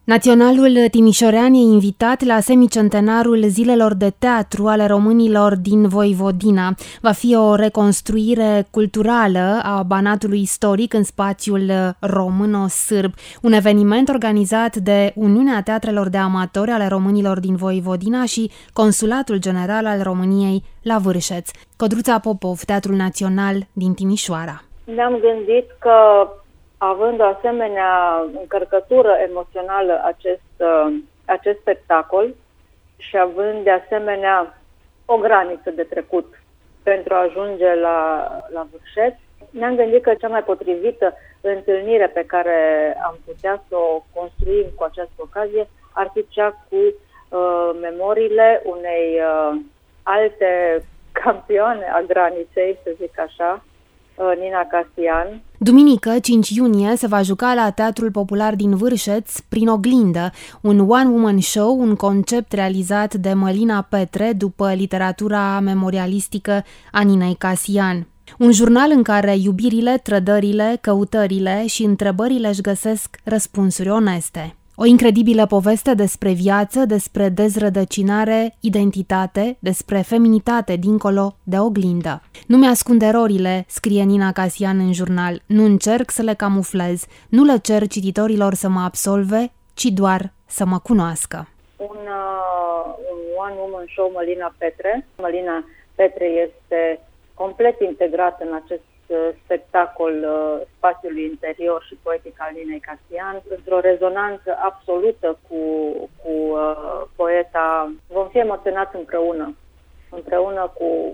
Naționalul Timișorean e invitat la semicentenarul Zilelor de Teatru ale românilor din Voivodina. Va fi o reconstruire culturală a Banatului istoric în spațiul româno-sârb, un eveniment organizat de Uniunea Teatrelor de Amatori ale românilor din Voivodina și Consulatul General al României la Vârșeț. Codruța Popov, Teatrul Național din Timișoara. Ne-am gândit că, având o asemenea încărcătură emoțională acest spectacol și având de asemenea o graniță de trecut pentru a ajunge la Vârșeț, ne-am gândit că cea mai potrivită întâlnire pe care am putea să o construim cu această ocazie ar fi cea cu memoriile unei alte campioane a graniței, să zic așa, Nina Casian. Duminică, 5 iunie, se va juca la Teatrul Popular din Vârșeț, Prin oglindă, un one-woman show, un concept realizat de Mălina Petre după literatura memorialistică a Ninei Casian. Un jurnal în care iubirile, trădările, căutările și întrebările își găsesc răspunsuri oneste. O incredibilă poveste despre viață, despre dezrădăcinare, identitate, despre feminitate dincolo de oglindă. Nu mi-ascund erorile, scrie Nina Casian în jurnal. Nu încerc să le camuflez, nu le cer cititorilor să mă absolve, ci doar să mă cunoască. Un one-woman show Mălina Petre. Mălina Petre este complet integrat în acest spectacol spațiului interior și poetic al Ninei Casian, într-o rezonanță absolută cu poeta. Vom fi emoționați împreună cu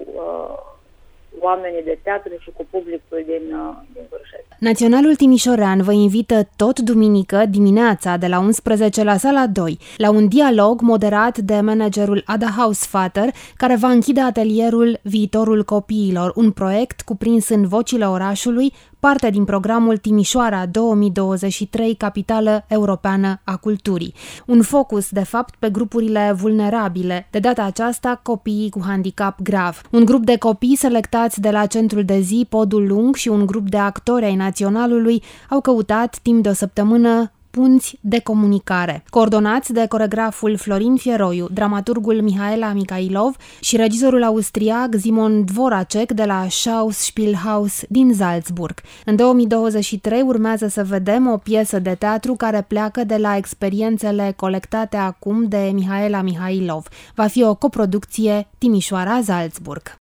oamenii de teatru și cu publicul din Vârșeț. Naționalul Timișorean vă invită tot duminică dimineața de la 11 la sala 2 la un dialog moderat de managerul Ada Hausvater, care va închide atelierul Viitorul Copiilor, un proiect cuprins în Vocile orașului, parte din programul Timișoara 2023, Capitală Europeană a Culturii. Un focus, de fapt, pe grupurile vulnerabile, de data aceasta copiii cu handicap grav. Un grup de copii selectați de la centrul de zi Podul Lung și un grup de actori ai Naționalului au căutat timp de o săptămână punți de comunicare, coordonați de coregraful Florin Fieroiu, dramaturgul Mihaela Mihailov și regizorul austriac Simon Dvoracek de la Schauspielhaus din Salzburg. În 2023 urmează să vedem o piesă de teatru care pleacă de la experiențele colectate acum de Mihaela Mihailov. Va fi o coproducție Timișoara-Salzburg.